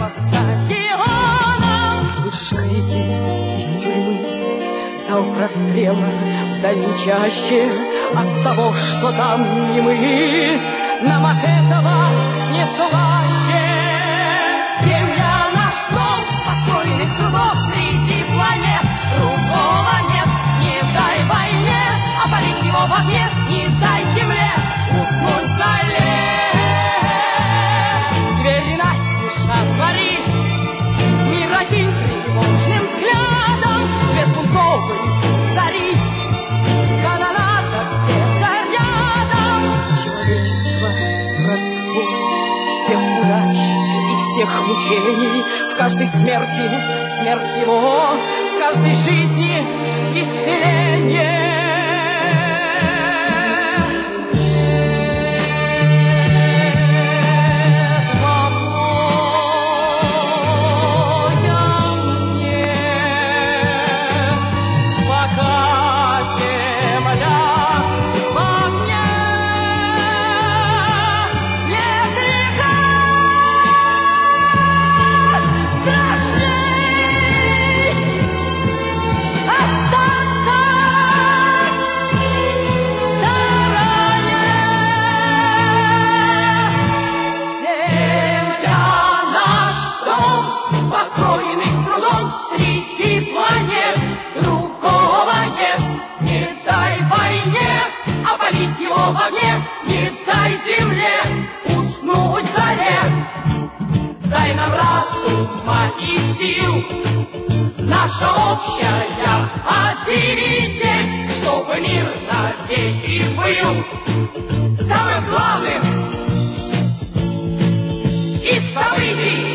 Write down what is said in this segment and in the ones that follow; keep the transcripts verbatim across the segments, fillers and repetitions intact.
стадионов. Слышишь крики из тюрьмы, зал прострела в дальней чаще. От того, что там не мы, нам от этого не слаще. Земля наш дом, построенный с трудом среди планет. Другого нет, не дай войне, опалить его в огне, не дай земле уснуть зале. Двери настежь отвори, мир один тревожным взглядом. Свет пунцовый зари, канонада где-то рядом. Человечество, родство, всех удач и всех мучений. В каждой смерти смерть его, в каждой жизни исцеление. Его в огне, не дай земле уснуть зале. Дай нам разума и сил, наша общая обитель, чтобы мир навеки был самым главным из событий.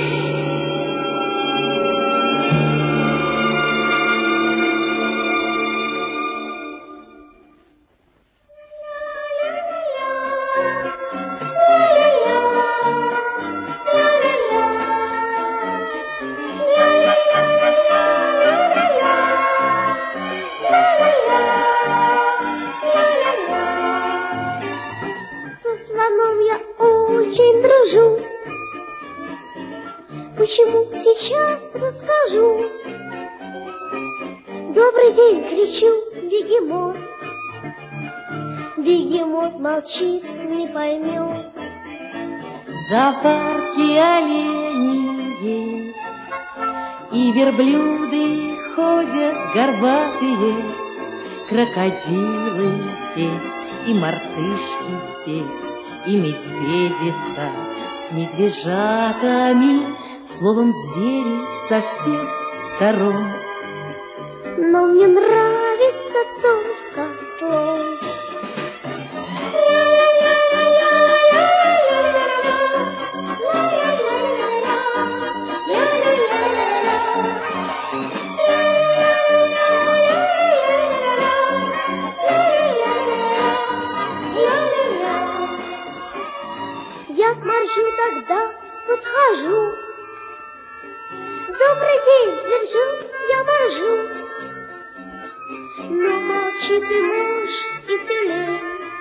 Почему сейчас расскажу. Добрый день, кричу, бегемот. Бегемот молчит, не поймет. В зоопарке олени есть, и верблюды ходят горбатые, крокодилы здесь, и мартышки здесь, и медведица с медвежатами, словом, звери со всех сторон. Но мне нравится только слон. Я к моржу тогда подхожу. Добрый день, держу, я моржу. Но молчит и муж, и тюлень.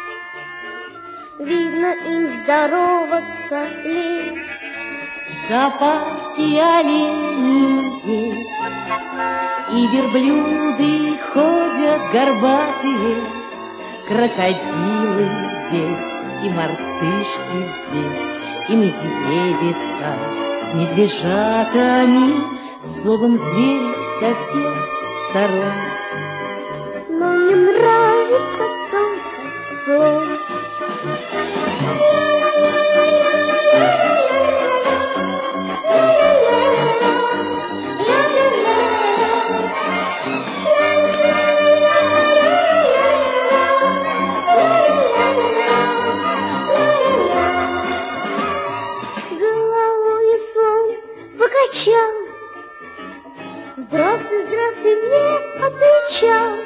Видно, им здороваться лень. В зоопарке олени есть, и верблюды ходят горбатые, крокодилы здесь, и мартышки здесь, и медведица с медвежатами, словом, звери со всех сторон. Но мне нравится только слон. Покачал. Здравствуй, здравствуй, мне отвечал.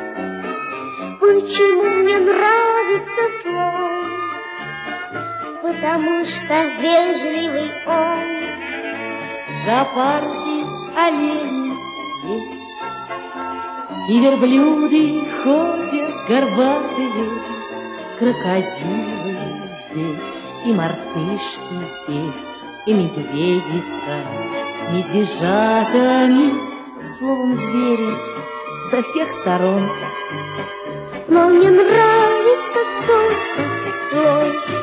Почему мне нравится слон? Потому что вежливый он. В зоопарке олени есть, и верблюды ходят горбатые, крокодилы здесь, и мартышки здесь, и медведица с медвежатами, словом, звери со всех сторон. Но мне нравится только слой